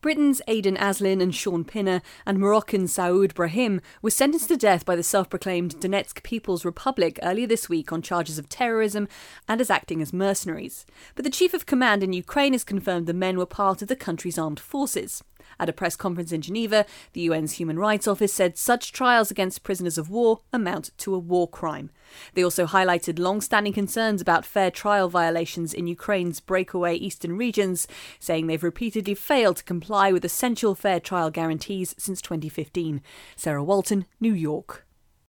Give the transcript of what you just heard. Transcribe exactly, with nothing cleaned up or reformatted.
Britain's Aidan Aslin and Sean Pinner and Moroccan Saoud Brahim were sentenced to death by the self-proclaimed Donetsk People's Republic earlier this week on charges of terrorism and as acting as mercenaries. But the chief of command in Ukraine has confirmed the men were part of the country's armed forces. At a press conference in Geneva, the U N's Human Rights Office said such trials against prisoners of war amount to a war crime. They also highlighted long-standing concerns about fair trial violations in Ukraine's breakaway eastern regions, saying they've repeatedly failed to comply with essential fair trial guarantees since twenty fifteen. Sarah Walton, New York.